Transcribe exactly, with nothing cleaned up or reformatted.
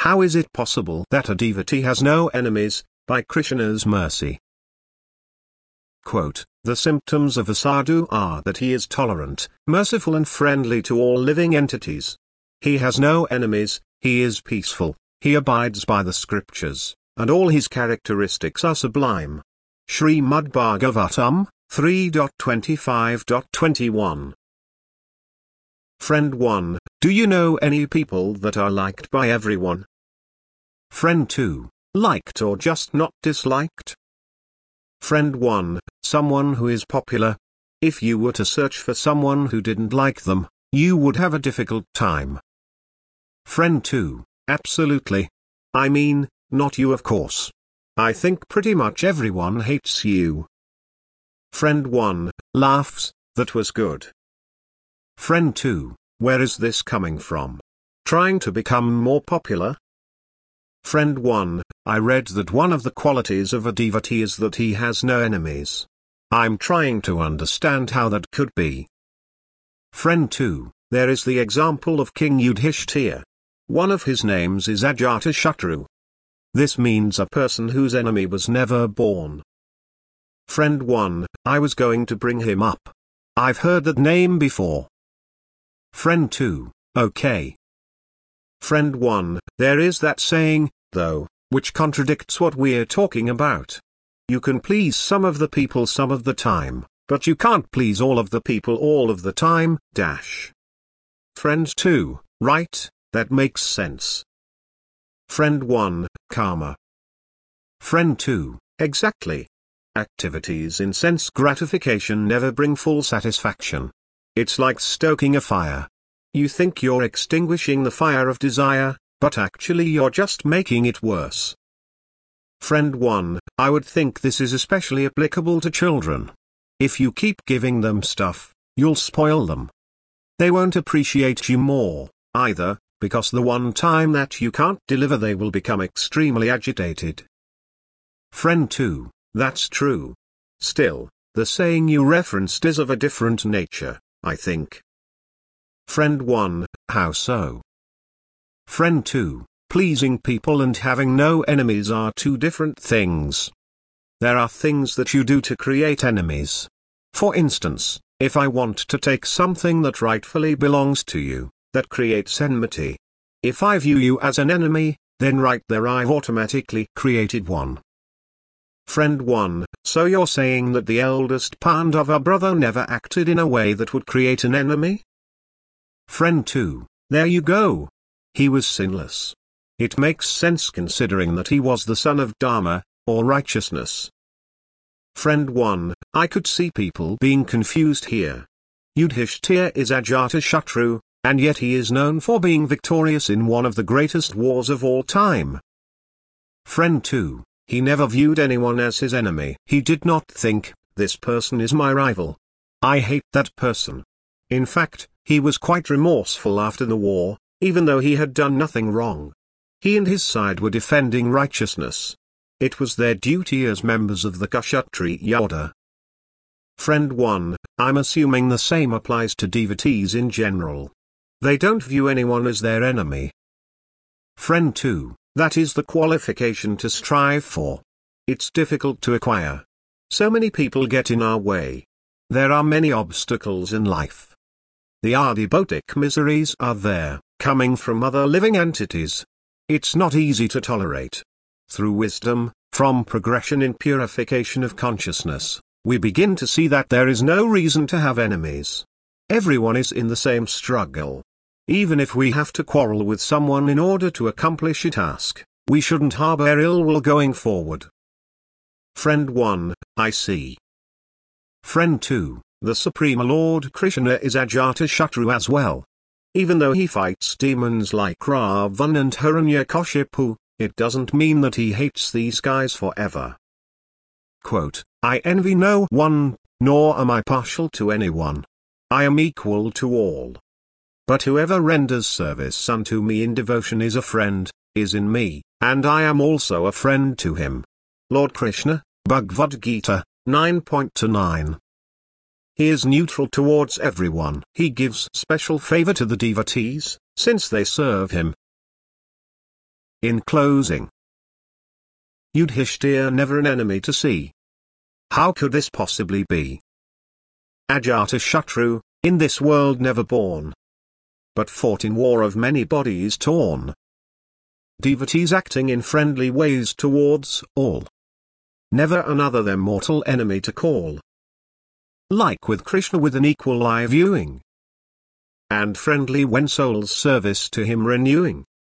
How is it possible that a devotee has no enemies, by Krishna's mercy? Quote, the symptoms of a sadhu are that he is tolerant, merciful and friendly to all living entities. He has no enemies, he is peaceful, he abides by the scriptures, and all his characteristics are sublime. Srimad Bhagavatam, three twenty-five twenty-one. Friend one, do you know any people that are liked by everyone? Friend two, liked or just not disliked? Friend one, someone who is popular. If you were to search for someone who didn't like them, you would have a difficult time. Friend two, absolutely. I mean, not you of course. I think pretty much everyone hates you. Friend one, laughs, that was good. Friend two, where is this coming from? Trying to become more popular? Friend one, I read that one of the qualities of a devotee is that he has no enemies. I'm trying to understand how that could be. Friend two, there is the example of King Yudhishthira. One of his names is Ajatashatru. This means a person whose enemy was never born. Friend one, I was going to bring him up. I've heard that name before. Friend two, okay. Friend one, there is that saying, though, which contradicts what we're talking about. You can please some of the people some of the time, but you can't please all of the people all of the time, dash. Friend two, right, that makes sense. Friend one, karma. Friend two, exactly. Activities in sense gratification never bring full satisfaction. It's like stoking a fire. You think you're extinguishing the fire of desire, but actually you're just making it worse. Friend one, I would think this is especially applicable to children. If you keep giving them stuff, you'll spoil them. They won't appreciate you more, either, because the one time that you can't deliver they will become extremely agitated. Friend two, that's true. Still, the saying you referenced is of a different nature, I think. Friend one, how so? Friend two, pleasing people and having no enemies are two different things. There are things that you do to create enemies. For instance, if I want to take something that rightfully belongs to you, that creates enmity. If I view you as an enemy, then right there I've automatically created one. Friend one, so you're saying that the eldest Pandava brother never acted in a way that would create an enemy? Friend two, there you go. He was sinless. It makes sense considering that he was the son of Dharma, or righteousness. Friend one, I could see people being confused here. Yudhishthira is Ajatashatru, and yet he is known for being victorious in one of the greatest wars of all time. Friend two, he never viewed anyone as his enemy. He did not think, this person is my rival. I hate that person. In fact, he was quite remorseful after the war, even though he had done nothing wrong. He and his side were defending righteousness. It was their duty as members of the Kshatriya order. Friend one, I'm assuming the same applies to devotees in general. They don't view anyone as their enemy. Friend two, that is the qualification to strive for. It's difficult to acquire. So many people get in our way. There are many obstacles in life. The adibotic miseries are there, coming from other living entities. It's not easy to tolerate. Through wisdom, from progression in purification of consciousness, we begin to see that there is no reason to have enemies. Everyone is in the same struggle. Even if we have to quarrel with someone in order to accomplish a task, we shouldn't harbor ill will going forward. Friend one, I see. Friend two, the Supreme Lord Krishna is Ajatashatru as well. Even though he fights demons like Ravan and Hiranyakashipu, it doesn't mean that he hates these guys forever. Quote, I envy no one, nor am I partial to anyone. I am equal to all. But whoever renders service unto me in devotion is a friend, is in me, and I am also a friend to him. Lord Krishna, Bhagavad Gita, nine point two nine. He is neutral towards everyone. He gives special favor to the devotees, since they serve him. In closing, Yudhishthir never an enemy to see. How could this possibly be? Ajatashatru, in this world never born, but fought in war of many bodies torn. Devotees acting in friendly ways towards all, never another their mortal enemy to call. Like with Krishna with an equal eye viewing, and friendly when souls service to him renewing.